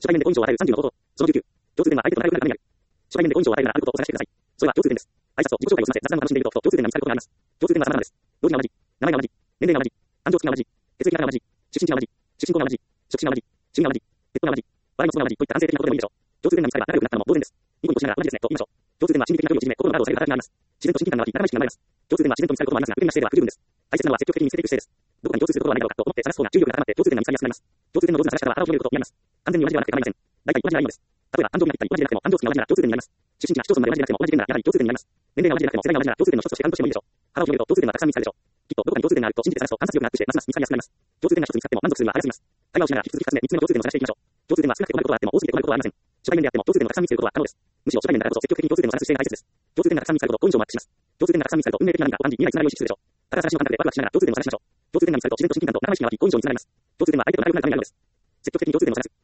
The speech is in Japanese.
初対面で好印象を与える30の方法。その19。共通点は相手と仲良くなるためにある。初対面で好印象を与えるならあることを探してください。それは共通点です。挨拶と自己紹介を済ませ雑談を楽しんでいると共通点が見つかることがあります。共通点は様々です。動機が同じ。名前が同じ。年齢が同じ。誕生月が同じ。血液型が同じ。出身地が同じ。出身校が同じ。職種が同じ。趣味が同じ。ペットが同じ。笑いのツボが同じといった男性的なことでもいいでしょう。共通点が見つかれば仲良くなったのも当然です。ニコニコしながら同じですねと言いましょう。共通点は心理的な距離を縮め、心のガードを下げる働きがあります。自然と親近感が湧き、仲間意識が生まれます。共通点は自然と見つかることもありますが、不便な姿勢では不十分です。大切なのは積極的に見つけていく姿勢です。どこかに共通することはないだろうかと思って探す方が注意力が高まって共通点が見つかりやすくなります。共通点の上手な探し方は腹を広げることになります。完全に同じではなくて構いません。大体同じならいいのです。例えば、誕生日がぴったり同じでなくても、誕生月が同じなら共通点になります。出身地が市町村まで同じでなくても同じ県ならやはり共通点になります。年齢が同じでなくても世代が同じなら共通点の一つとして感としてもいいでしょう。腹を広げると共通点はたくさん見つかるでしょう。きっとどこかに共通点があると信じて探すと観察力がアップしてますます見つかりやすくなります。共通点が一つ見つかっても満足するには早すぎます。対話をしながら引き続き2つ目、3つ目の共通点を探していきましょう。共通点は少なくて困ることはあっても多すぎて困ることはありません。初対面であっても共通点をたくさん見つけることは可能です。むしろ初対面だからこそ積極的に共通点を探す姿勢が大切です。共通点がたくさん見つかると好印象をマッチします。共通点がたくさん見つかると運命的な何かを感じ、未来につながりを意識するでしょう。ただ探しの感覚でワクワクしながら共通点を探しましょう。共通点が見つかると自然と親近感と仲間意識が湧き好印象につながります。共通点は相手と仲良くなるためにあるのです。積極的に共通点を探す。